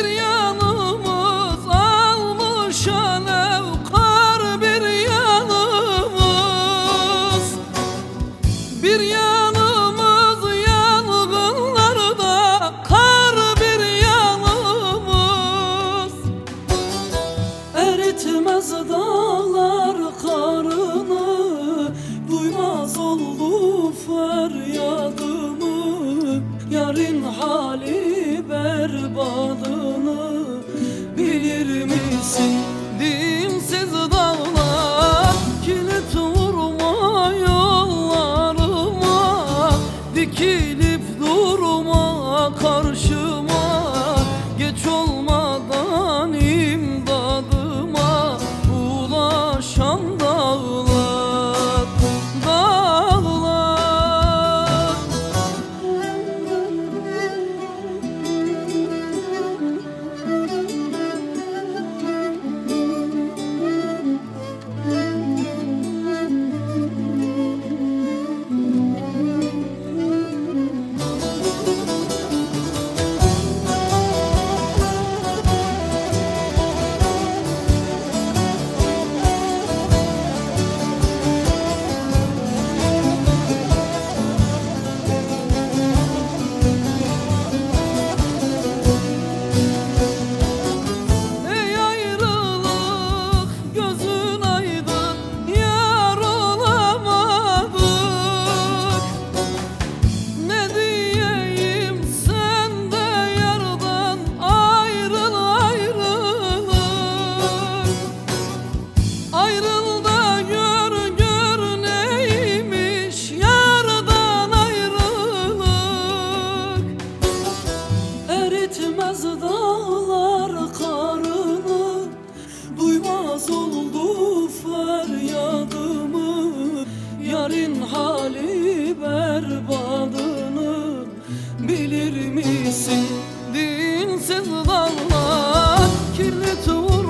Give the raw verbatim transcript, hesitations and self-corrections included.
Bir yanımız almış alev, kar bir yanımız. Bir yanımız yangınlarda, kar bir yanımız. Eritmez dağlar karını, duymaz oldu feryadımı. Yarın hali berbadını bilir misin? Dinsiz dağlar kilit vurma yollarıma, dikilip durma karşıma, geç olmadan imdadıma ulaşan dağlar, dağlar. Ayrıl da gör gör neymiş yardan ayrılık. Eritmez dağlar karını, duymaz oldu feryadımı. Yarın hali berbadını bilir misin? Dinsiz dağlar kirli tuğ